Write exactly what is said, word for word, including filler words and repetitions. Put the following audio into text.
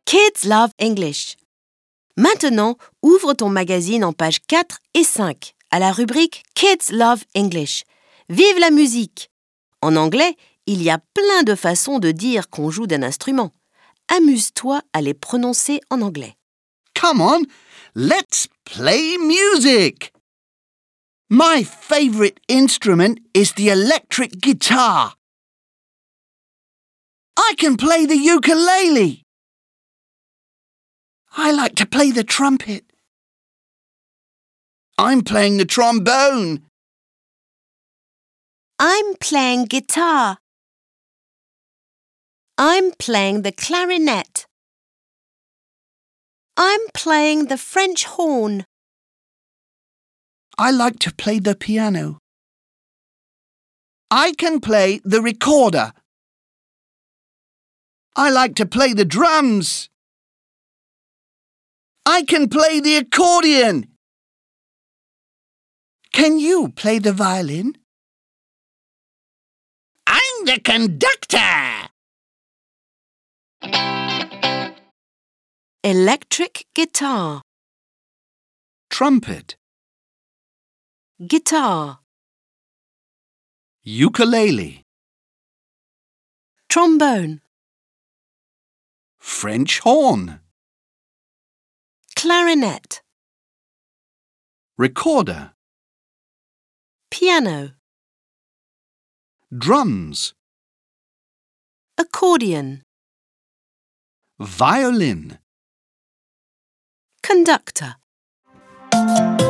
Kids love English. Maintenant, ouvre ton magazine en pages quatre et cinq, à la rubrique Kids love English. Vive la musique! En anglais, il y a plein de façons de dire qu'on joue d'un instrument. Amuse-toi à les prononcer en anglais. Come on, let's play music! My favourite instrument is the electric guitar. I can play the ukulele. I like to play the trumpet. I'm playing the trombone. I'm playing guitar. I'm playing the clarinet. I'm playing the French horn. I like to play the piano. I can play the recorder. I like to play the drums. I can play the accordion. Can you play the violin? I'm the conductor. Electric guitar. Trumpet. Guitar. Ukulele. Trombone. French horn. Clarinet. Recorder. Piano. Drums. Accordion. Violin. Conductor.